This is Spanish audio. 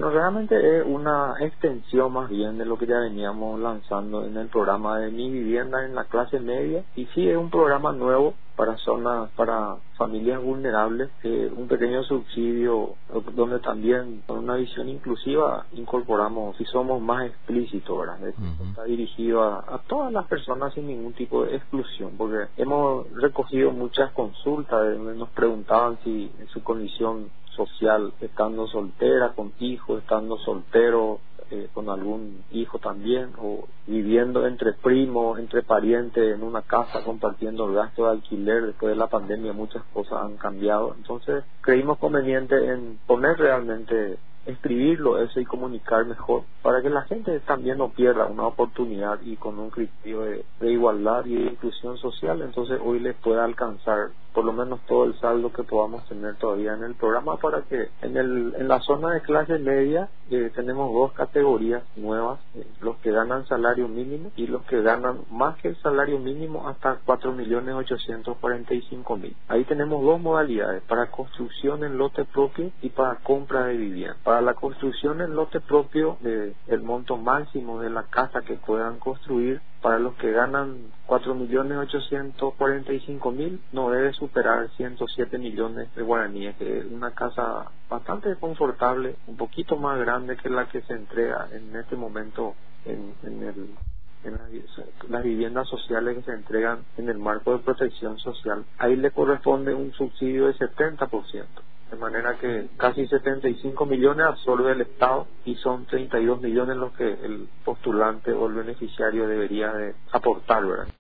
Bueno, realmente es una extensión más bien de lo que ya veníamos lanzando en el programa de Mi Vivienda en la clase media, y sí es un programa nuevo para zonas, para familias vulnerables, un pequeño subsidio donde también con una visión inclusiva incorporamos, si somos más explícitos, ¿verdad? Está dirigido a todas las personas sin ningún tipo de exclusión, porque hemos recogido muchas consultas donde nos preguntaban si en su condición social, estando soltera, con hijos, estando soltero, con algún hijo también, o viviendo entre primos, entre parientes en una casa, compartiendo el gasto de alquiler. Después de la pandemia muchas cosas han cambiado, entonces creímos conveniente en poner realmente, escribirlo eso y comunicar mejor para que la gente también no pierda una oportunidad y con un criterio de igualdad y de inclusión social, entonces hoy les pueda alcanzar por lo menos todo el saldo que podamos tener todavía en el programa, para que en la zona de clase media tenemos dos categorías nuevas, los que ganan salario mínimo y los que ganan más que el salario mínimo hasta 4.845.000. Ahí tenemos dos modalidades, para construcción en lote propio y para compra de vivienda. Para la construcción en lote propio, el monto máximo de la casa que puedan construir para los que ganan 4.845.000 no debe superar 107 millones de guaraníes, que es una casa bastante confortable, un poquito más grande que la que se entrega en este momento en las viviendas sociales que se entregan en el marco de protección social. Ahí le corresponde un subsidio de 70%. De manera que casi 75 millones absorbe el Estado y son 32 millones los que el postulante o el beneficiario debería de aportar, ¿verdad?